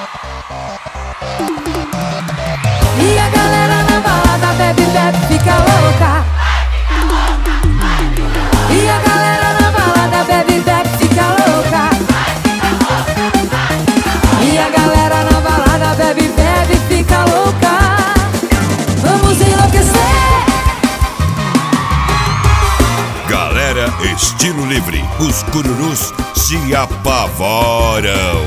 E a galera na balada bebe, bebe, fica louca. E a galera na balada bebe, bebe, fica louca. E a galera na balada bebe, bebe, fica louca. Vamos enlouquecer. Galera Estilo Livre, os cururus se apavoram.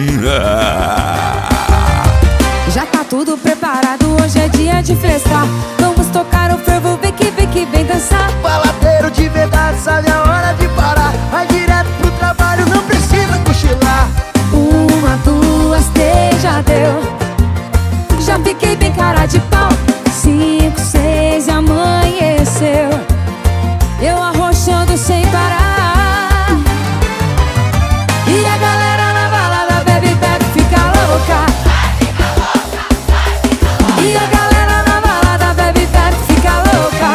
Já tá tudo preparado, hoje é dia de festa. Vamos tocar o fervo, vem que vem dançar. Baladeiro de verdade, sabe a hora de parar. Vai direto pro trabalho, não precisa cochilar. 1, 2, 3, já deu. Já fiquei bem cara de pau. 5, 6 e amanheceu. Eu arrochando sem parar. E a galera na balada bebe, bebe, fica louca. E a galera na balada bebe, bebe, fica louca.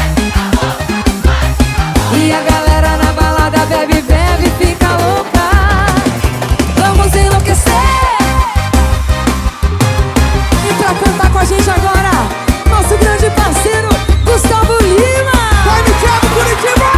E a galera na balada bebe, bebe, fica louca. Vamos enlouquecer. E pra cantar com a gente agora, nosso grande parceiro Gustavo Lima. Vai, Thiago Curitiba!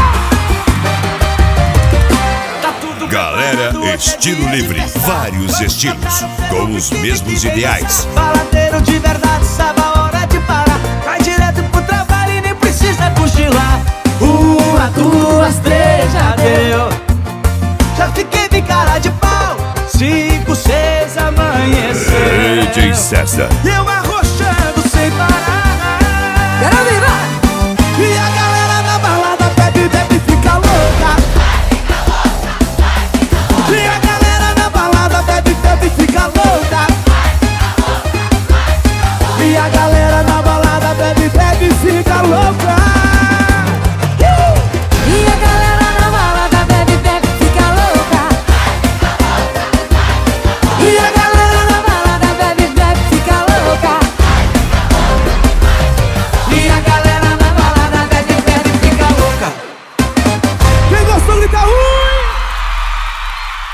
Galera Estilo Livre, vários estilos, com os mesmos ideais. Baladeiro de verdade, sabe a hora de parar. Vai direto pro trabalho e nem precisa cochilar. 1, 2, 3, já deu. Já fiquei bem cara de pau. 5, 6, amanheceu. DJ César. E eu